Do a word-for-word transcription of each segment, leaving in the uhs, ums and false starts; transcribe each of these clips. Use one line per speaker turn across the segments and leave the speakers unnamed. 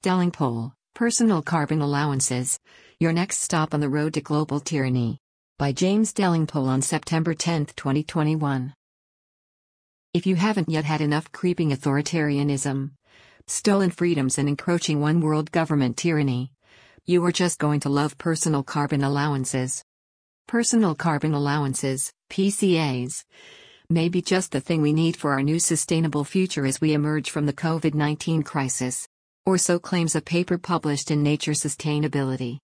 Delingpole, Personal Carbon Allowances, Your Next Stop on the Road to Global Tyranny. By James Delingpole on September tenth, twenty twenty-one. If you haven't yet had enough creeping authoritarianism, stolen freedoms and encroaching one-world government tyranny, you are just going to love personal carbon allowances. Personal carbon allowances, P C As, may be just the thing we need for our new sustainable future as we emerge from the COVID nineteen crisis. Or so claims a paper published in Nature Sustainability.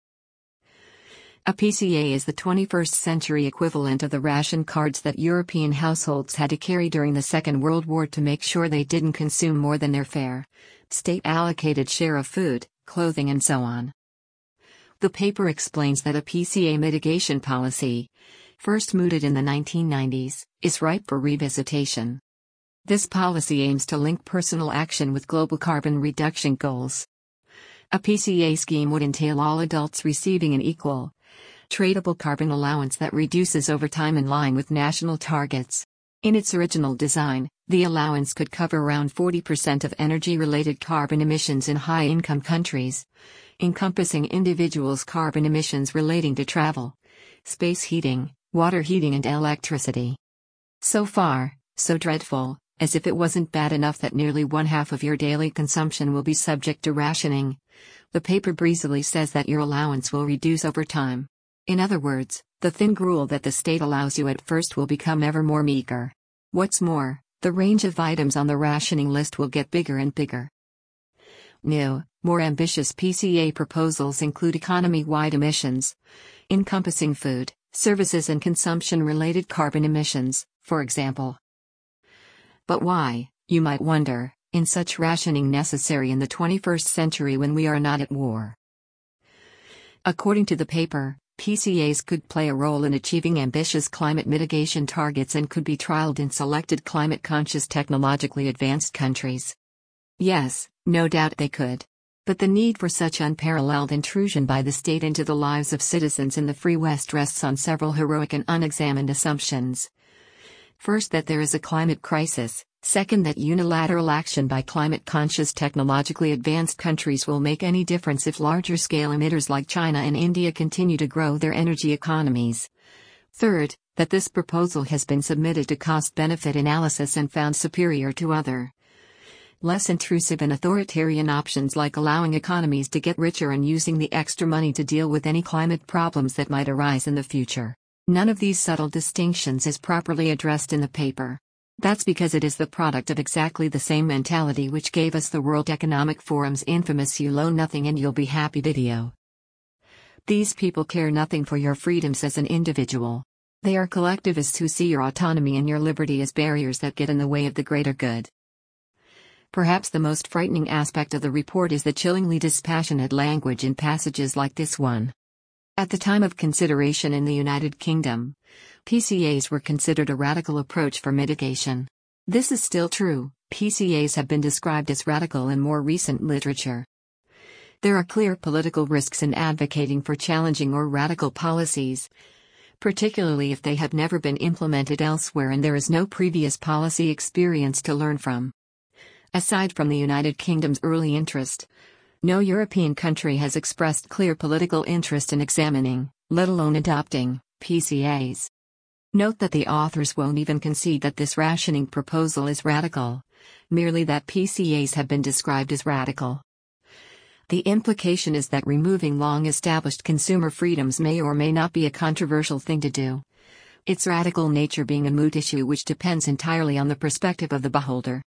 A P C A is the twenty-first century equivalent of the ration cards that European households had to carry during the Second World War to make sure they didn't consume more than their fair, state-allocated share of food, clothing and so on. The paper explains that a P C A mitigation policy, first mooted in the nineteen nineties, is ripe for revisitation. This policy aims to link personal action with global carbon reduction goals. A P C A scheme would entail all adults receiving an equal, tradable carbon allowance that reduces over time in line with national targets. In its original design, the allowance could cover around forty percent of energy-related carbon emissions in high-income countries, encompassing individuals' carbon emissions relating to travel, space heating, water heating and electricity. So far, so dreadful. As if it wasn't bad enough that nearly one half of your daily consumption will be subject to rationing, the paper breezily says that your allowance will reduce over time. In other words, the thin gruel that the state allows you at first will become ever more meager. What's more, the range of items on the rationing list will get bigger and bigger. New, more ambitious P C A proposals include economy-wide emissions, encompassing food, services and consumption-related carbon emissions, for example. But why, you might wonder, is such rationing necessary in the twenty-first century when we are not at war? According to the paper, P C As could play a role in achieving ambitious climate mitigation targets and could be trialed in selected climate-conscious technologically advanced countries. Yes, no doubt they could. But the need for such unparalleled intrusion by the state into the lives of citizens in the Free West rests on several heroic and unexamined assumptions. First, that there is a climate crisis. Second, that unilateral action by climate-conscious technologically advanced countries will make any difference if larger-scale emitters like China and India continue to grow their energy economies. Third, that this proposal has been submitted to cost-benefit analysis and found superior to other, less intrusive and authoritarian options like allowing economies to get richer and using the extra money to deal with any climate problems that might arise in the future. None of these subtle distinctions is properly addressed in the paper. That's because it is the product of exactly the same mentality which gave us the World Economic Forum's infamous "You Loan Nothing and You'll Be Happy" video. These people care nothing for your freedoms as an individual. They are collectivists who see your autonomy and your liberty as barriers that get in the way of the greater good. Perhaps the most frightening aspect of the report is the chillingly dispassionate language in passages like this one. At the time of consideration in the United Kingdom, P C As were considered a radical approach for mitigation. This is still true. P C As have been described as radical in more recent literature. There are clear political risks in advocating for challenging or radical policies, particularly if they have never been implemented elsewhere and there is no previous policy experience to learn from. Aside from the United Kingdom's early interest, no European country has expressed clear political interest in examining, let alone adopting, P C As. Note that the authors won't even concede that this rationing proposal is radical, merely that P C As have been described as radical. The implication is that removing long-established consumer freedoms may or may not be a controversial thing to do, its radical nature being a moot issue which depends entirely on the perspective of the beholder.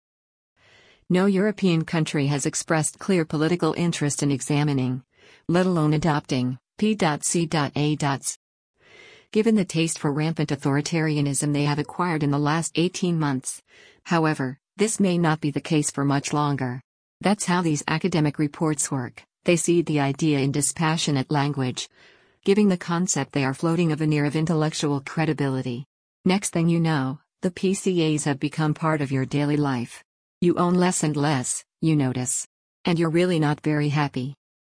No European country has expressed clear political interest in examining, let alone adopting, P C As. Given the taste for rampant authoritarianism they have acquired in the last eighteen months, however, this may not be the case for much longer. That's how these academic reports work. They seed the idea in dispassionate language, giving the concept they are floating a veneer of intellectual credibility. Next thing you know, the P C As have become part of your daily life. You own less and less, you notice. And you're really not very happy.